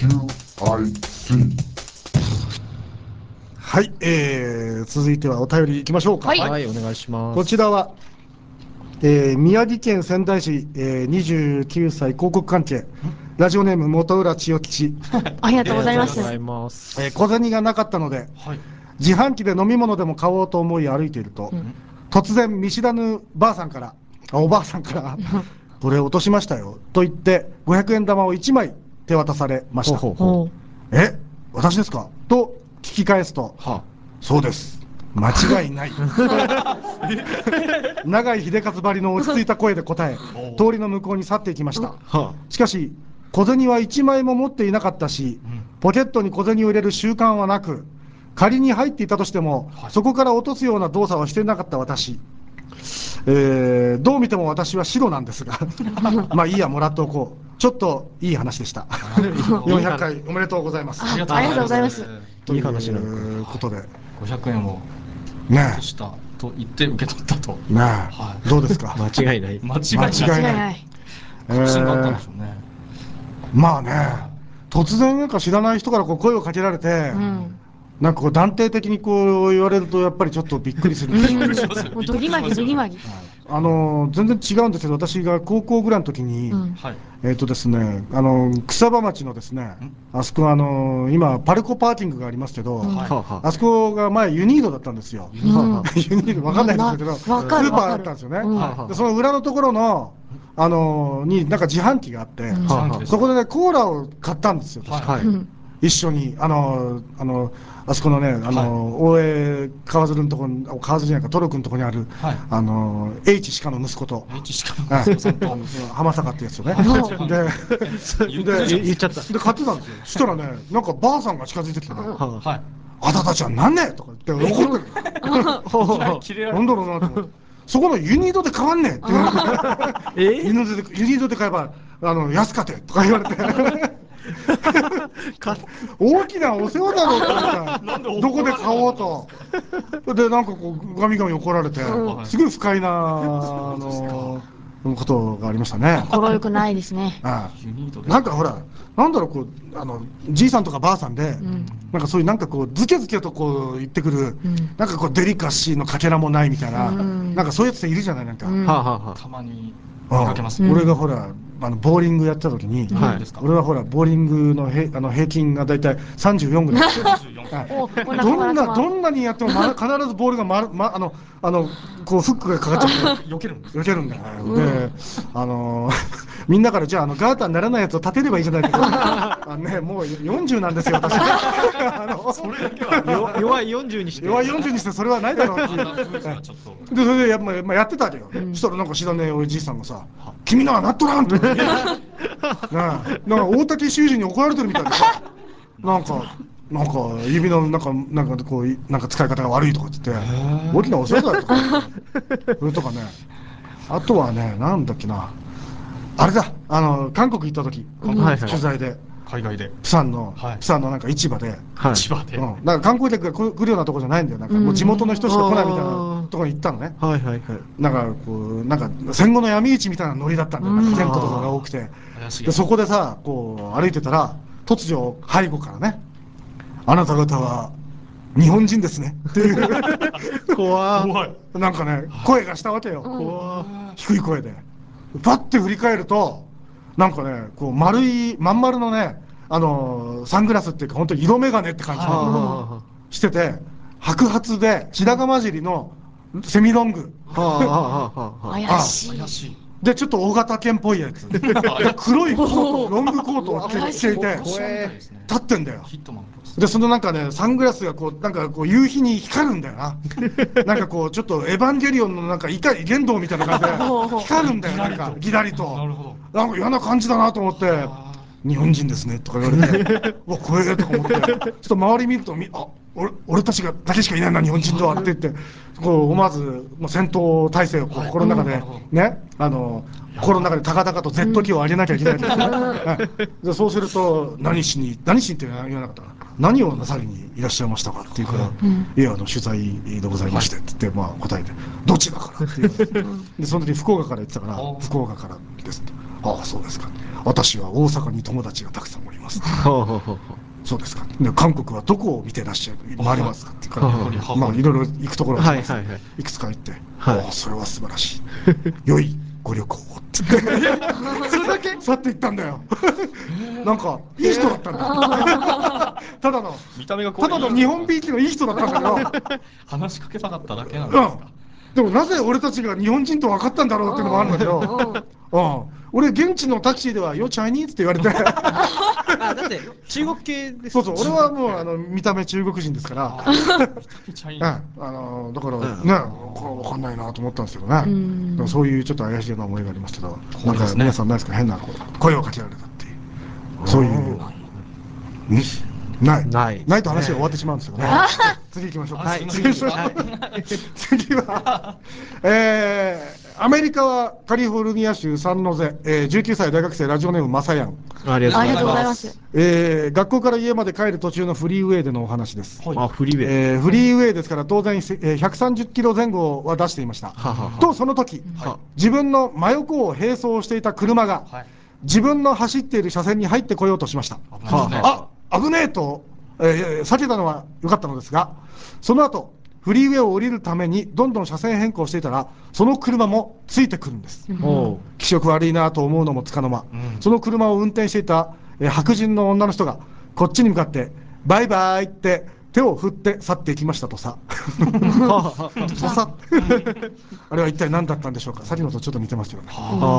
はい、続いてはお便りいきましょうか。 はい、お願いします。 こちらは、宮城県仙台市、29歳広告関係、ラジオネーム元浦千代吉。 ありがとうございまありがとうございす。 ます。 小銭がなかったので、自販機で飲み物でも買おうと思い歩いていると、突然見知らぬばあさんからおばあさんからこれ落としましたよと言って500円玉を1枚手渡されました。 ほうほえ、私ですかと聞き返すと、そうです、間違いない永井秀勝ばりの落ち着いた声で答え、通りの向こうに去っていきました。しかし小銭は1枚も持っていなかったし、ポケットに小銭を入れる習慣はなく、仮に入っていたとしても、そこから落とすような動作はしていなかった私、どう見ても私は白なんですがまあいいや、もらっておこう。ちょっといい話でした400回おめでとうございます。 ありがとうございます。 いい話なのか。 ということで 500円をね落としたと言って受け取ったと。 え、ねえ、どうですか。 間違いない。 間違い間ない。 違いない。 確信があったんでしょうね。 まあね、突然なんか知らない人からこう声をかけられて、なんかこう断定的にこう言われるとやっぱりちょっとびっくりするんですよ。 もうドギマギドギマギ。 全然違うんですけど、私が高校ぐらいの時に、ですね、草場町のですね、あそこ今パルコパーキングがありますけど、あそこが前ユニードだったんですよ。ユニードわかんないですけど、スーパーだったんですよね。でその裏のところのになんか自販機があって、そこでねコーラを買ったんですよ。確か一緒にあそこのね大江川鶴のところ、川鶴じゃないか、トロ君のところにあるH 鹿の息子と浜坂ってやつよね。で言っちゃった。 で買ってたんですよ。そしたらね、なんかばあさんが近づいてきてね、あたたちはなんねとか言って怒ってる。なんだろうなと思って、そこのユニードで買わんねって言われて、ユニードで買えば安かてとか言われて大きなお世話だろうって言ったらどこで買おうと。でなんかこうガミガミ怒られて、すごい不快なことがありましたね。 心よくないですね。 なんかほら、なんだろう、こうじいさんとかばあさんで、なんかそういうなんかこうズケズケとこう言ってくる、なんかこうデリカシーのかけらもないみたいな、なんかそういうやついるじゃない、なんか。 たまに見かけます。 俺がほらボーリングやってた時に、俺はほらボーリングの平均がだいたい34ぐらい。どんなにやっても必ずボールがこうフックがかかっちゃって避けるんだよ。でみんなからじゃあガーターにならないやつを立てればいいじゃないかと。もう40なんですよ私。 それだけは弱い40にして。 弱い40にしてそれはないだろうっていう。でそれでやってたわけよ。そしたらなんか知らねえおじいさんがさ「君のはなっとらん」ってなんか大竹修二に怒られてるみたいでさ、なんか指のなんかこうなんか使い方が悪いとかって言って大きなお世話だよとかそれとかね。あとはね、なんだっけな、あれだ、韓国行った時取材で海外でプサンのなんか市場で、なんか観光客が来るようなとこじゃないんだよ。なんかもう地元の人しか来ないみたいなところに行ったのね。なんかこうなんか戦後の闇市みたいなノリだったんだよ。なんかテントとかが多くて、でそこでさこう歩いてたら突如背後からね、あなた方は日本人ですねっていう怖いなんかね声がしたわけよ。低い声でパッて振り返ると、なんかねこうまん丸のねサングラスっていうか本当色眼鏡って感じのしてて、白髪で白髪混じりのセミロング怪しい。 でちょっと大型犬っぽいやつ黒いコート、ロングコートを着ていて立ってんだよ。でそのなんかねサングラスがこうなんかこう夕日に光るんだよな。なんかこうちょっとエヴァンゲリオンのなんか玄道みたいな感じで光るんだよ。なんかギラリとなんか嫌な感じだなと思って、日本人ですねとか言われてうわ怖えとか思って、ちょっと周り見ると俺たちだけしかいないな日本人とはって言ってこう思わずもう戦闘態勢を心の中でね心の中で高々と Z キーを上げなきゃいけないですね。でそうすると何しにって言わなかったかな、何をなさりにいらっしゃいましたかっていうから「いや取材でございまして」って言って答えて「どちらから?」って言われて、でその時福岡から言ってたから「福岡からです」って「ああそうですか、私は大阪に友達がたくさんおります」 ます。 ほうほうほうほそうですか。で韓国はどこを見てらっしゃる回りますかっていうから、 はいまあいろいろ行くところがあります、 はいはいはいいくつか行って、 はいおおそれは素晴らしい。良いご旅行をって言ってそれだけ去っていったんだよ。なんかいい人だったんだ。ただの見た目がこうただの日本びいきのいい人だったんだけど。 話しかけたかっただけなんですうんか。 でもなぜ俺たちが日本人と分かったんだろうっていうのもあるんだけど、俺現地のタクシーでは「よチャイニーズ」って言われてあ、だって中国系ですそうそう俺はもう見た目中国人ですからだからねこれ分かんないなと思ったんですけどね。でもそういうちょっと怪しいような思いがありますけど、なんか皆さんないですか、変な声をかけられたっていうそういうないと話が終わってしまうんですよね。次行きましょう。次はアメリカはカリフォルニア州サンノゼ、19歳大学生ラジオネームマサヤン。 ありがとうございます。 学校から家まで帰る途中のフリーウェイでのお話です。 あ、フリーウェイ。 フリーウェイですから当然130キロ前後は出していました。とその時、自分の真横を並走していた車が自分の走っている車線に入ってこようとしました。危ねえと、避けたのは良かったのですが、その後フリーウェイを降りるためにどんどん車線変更していたらその車もついてくるんです。気色悪いなと思うのもつかの間、その車を運転していた白人の女の人がこっちに向かってバイバイって手を振って去っていきましたとさ。とさあれは一体何だったんでしょうか。さっきのとちょっと似てますよね。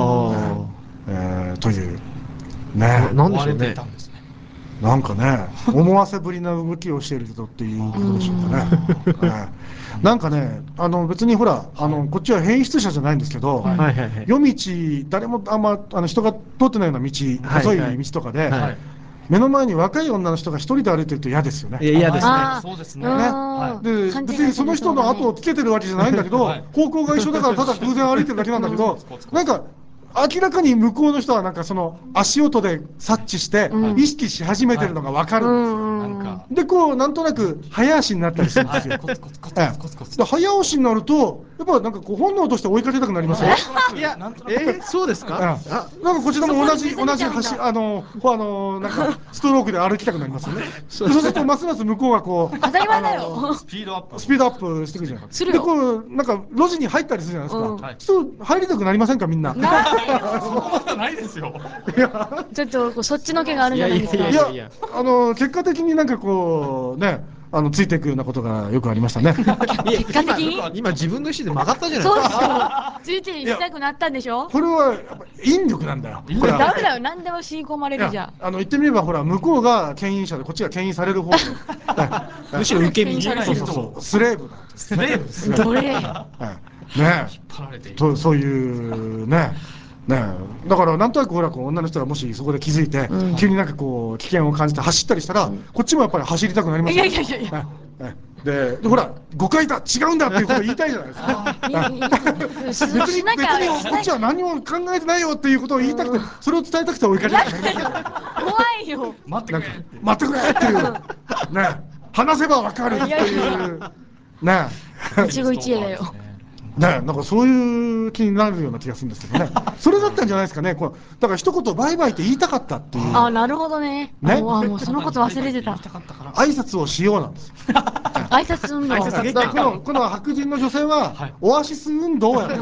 というね、 なんでしょうね。 なんかね、思わせぶりな動きをしているとっていうことでしょうかね。なんかね、別にほら、こっちは変質者じゃないんですけど、夜道、誰もあんま人が通ってないような道、細い道とかで、目の前に若い女の人が一人で歩いてると嫌ですよね。 嫌ですね。 そうですね。 で、別にその人の後をつけてるわけじゃないんだけど、方向が一緒だからただ偶然歩いてるだけなんだけど、なんか、明らかに向こうの人はなんかその足音で察知して意識し始めてるのが分かるんですよ。でこうなんとなく早足になったりするんですよ。早押しになるとやっぱなんかこう本能として追いかけたくなりますよ。 いや、そうですか。 なんかこちらも同じなんかストロークで歩きたくなりますよね。そうするとますます向こうがこう当たり前だよ。 スピードアップしてくるじゃない。でこうなんか路地に入ったりするじゃないですか。そう入りたくなりませんかみんな。 そんなことないですよ。 ちょっとそっちの毛があるんじゃないですか。 いや結果的になんかこうねついていくようなことがよくありましたね。 結果的に今自分の意思で曲がったじゃないですか。 そうですよ。ついていきたくなったんでしょ。 これはやっぱ引力なんだよ。 これダメだよ。何でも吸い込まれるじゃん。 言ってみればほら向こうが牽引者でこっちが牽引される方でむしろ受け身。 スレーブなんです。 スレーブ。 どれ。 ね、そういうね。だからなんとなくほら女の人がもしそこで気づいて急になんかこう危険を感じて走ったりしたらこっちもやっぱり走りたくなりますよ。でほら誤解だ違うんだっていうことを言いたいじゃないですか。別にこっちは何も考えてないよっていうことを言いたくてそれを伝えたくて追いかけたくなりますよ。 怖いよ。 待ってくれっていうね話せばわかるっていうね一期一会だよ。 なんかそういう気になるような気がするんですけどね。それだったんじゃないですかね。だから一言バイバイって言いたかったっていう。 あ、なるほどね。もうそのこと忘れてた。 挨拶をしようなんです。 挨拶運動。 この白人の女性はオアシス運動や。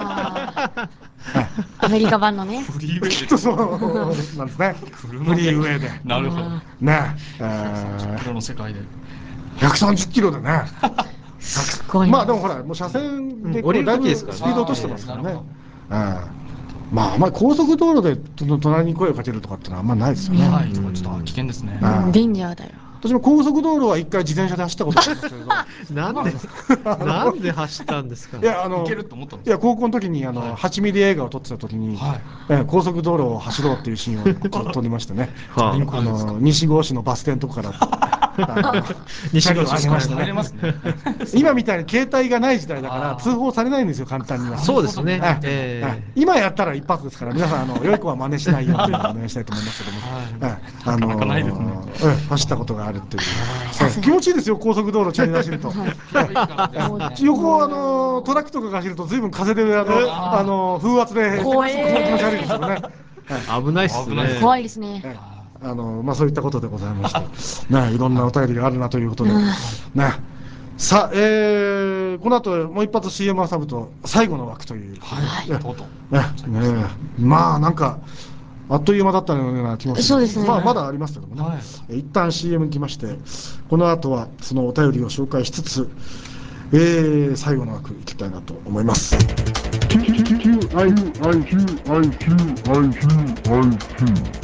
アメリカ版のね。 フリーウェイで。 きっとそうなんですね。フリーウェイで。 なるほど。 ね。 130キロの世界で。 130キロでね。 すごい。 まあでもほらもう車線でだいぶスピード落としてますからね。まああんまり高速道路で隣に声をかけるとかってのはあんまりないですよね。 はい、ちょっと危険ですね。 デンジャーだよ。 私も高速道路は一回自転車で走ったことあるんですけど。 なんで走ったんですか。 いや行けると思ったんです。 いや高校の時に8ミリ映画を撮ってた時に高速道路を走ろうっていうシーンを撮りましてね。西郷市のバス停のとこから。西郷市からね。今みたいに携帯がない時代だから通報されないんですよ簡単には。 そうですね。 今やったら一発ですから皆さん良い子は真似しないようにお願いしたいと思いますけども。走ったことがあるっていう。気持ちいいですよ高速道路チャリ走ると。横トラックとかが走ると随分風で風圧で気持ち悪いですよね。 危ないですね。 怖いですね。 まあそういったことでございましてね、いろんなお便りがあるなということでね。さあ、この後もう一発 CM 挟むと最後の枠という、 とうとうまあなんかあっという間だったような気もする。 そうですね。 まあまだありますけどもね。一旦 CM に来まして、この後はそのお便りを紹介しつつ、最後の枠いきたいなと思います。 IQ